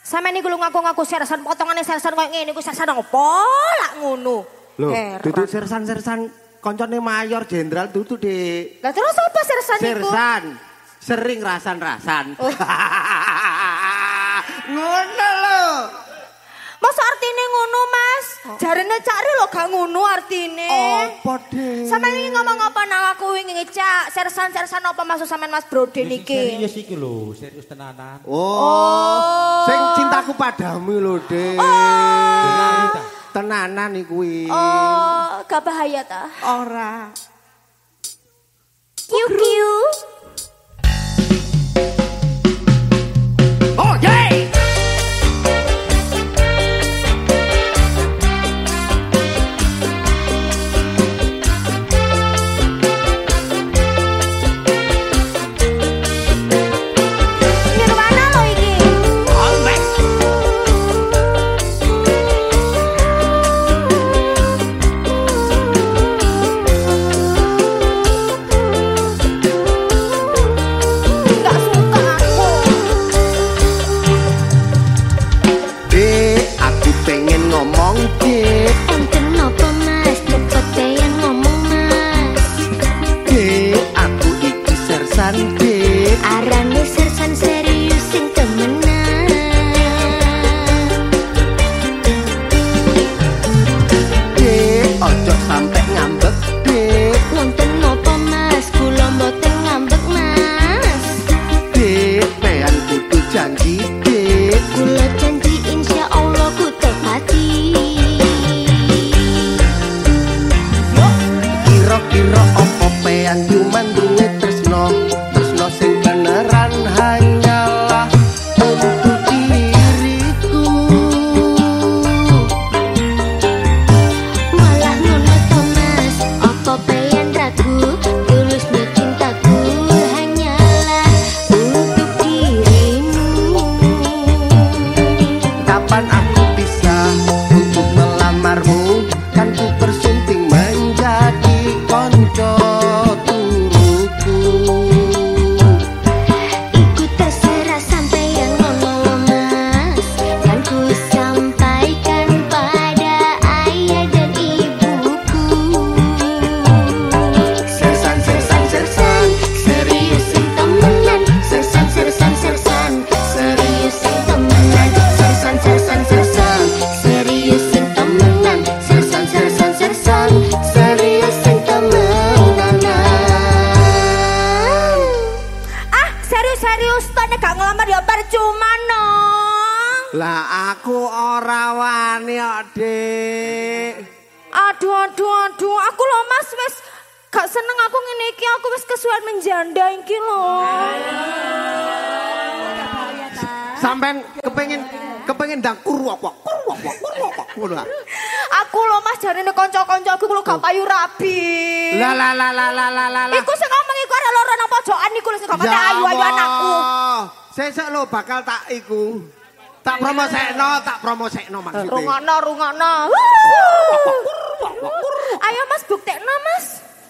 Sampe niku ngaku-ngaku sersan potongane sersan koyo ngene iku sersan apa lak ngono. Lho, duduk sersan-sersan koncone mayor jenderal dudu, Dik. Lah terus apa sersan iku? Sersan. Sering rasan-rasan. Oh. Ngono lho. Masa artine ngono, Mas? Jarene Cakri lho gak ngono artine. Apa, Dik? Sampeyan iki ngomong apa nang aku wingi Cak? Sersan-sersan apa maksud sampean Mas Brode niki? Serius iki lho, serius tenanan. Oh. Sing cintaku padamu lho, Dik. Oh. Tenanan iku kuwi. Oh, gak bahaya ta? Ora. Kiu-kiu. Oh, yay! Lah aku ora wani kok, Dik. Aduh, aku lho Mas wis gak seneng aku ngene iki, aku wis kesuwen menjanda iki lho. Sampean kepengin ndang kurwak. Aku lho Mas jarene kanca-kancaku lho gak payu rabi. Lah. Iku sing ngomong iku arek loro nang pojokan niku lho sing gak ayu-ayu anakku. Sesuk lho bakal tak iku. Tak promosekno maksudnya. Rungokno. Ayo Mas buktekno Mas.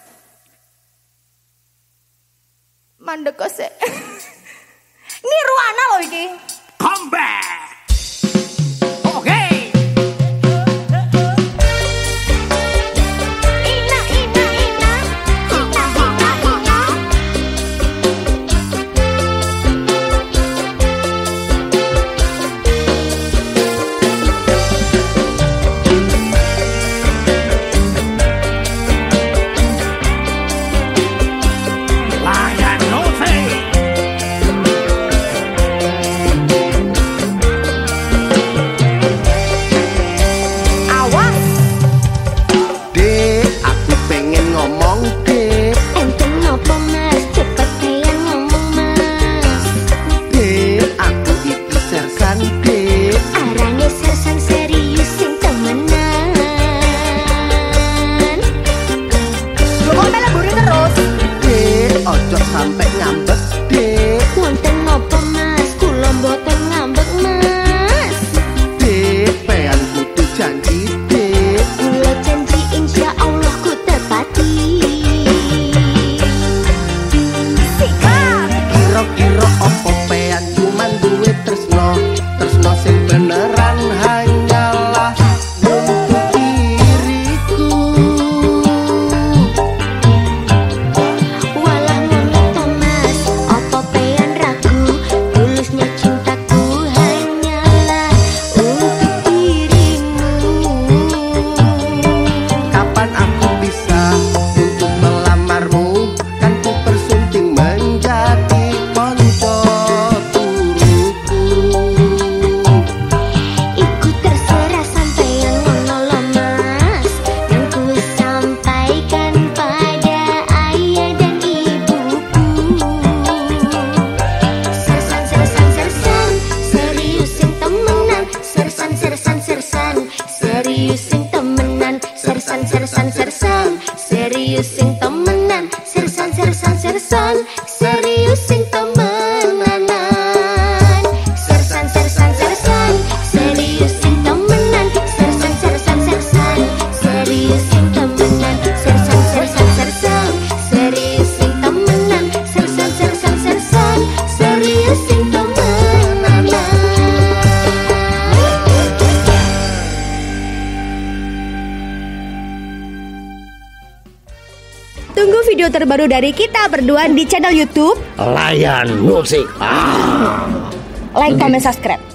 Mandek kok sik. Nirwana lho iki. Come back. Okay. Tunggu video terbaru dari kita berdua di channel YouTube Layan Musik. Like, comment, subscribe.